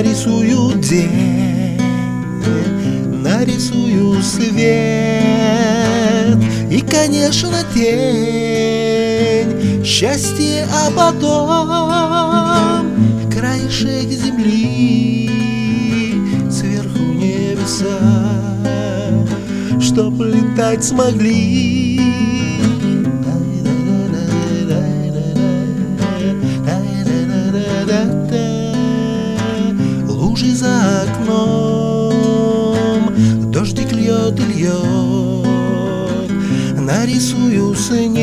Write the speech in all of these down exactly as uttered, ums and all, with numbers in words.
нарисую день, нарисую свет и, конечно, тень, счастье, а потом краешек земли, сверху небеса, чтоб летать смогли. Лужи за окном, дождик льет и льет, нарисую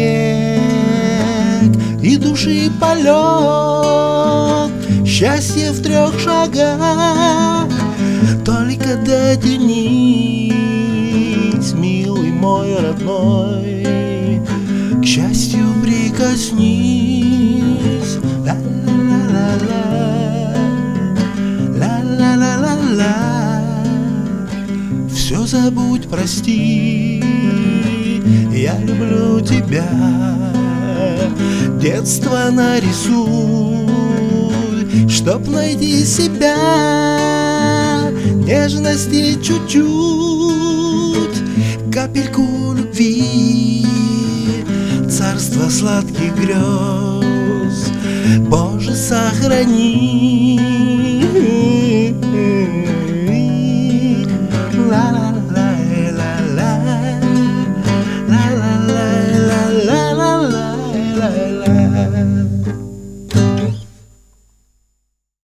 снег и души полет. Счастье в трех шагах, только дотянись, милый мой родной, к счастью прикоснись. Ла-ла-ла-ла-ла, ла-ла-ла-ла-ла. Все забудь, прости, я люблю тебя. Детство нарисуй, чтоб найти себя. Нежности чуть-чуть, капельку любви, царство сладких грез, Боже, сохрани.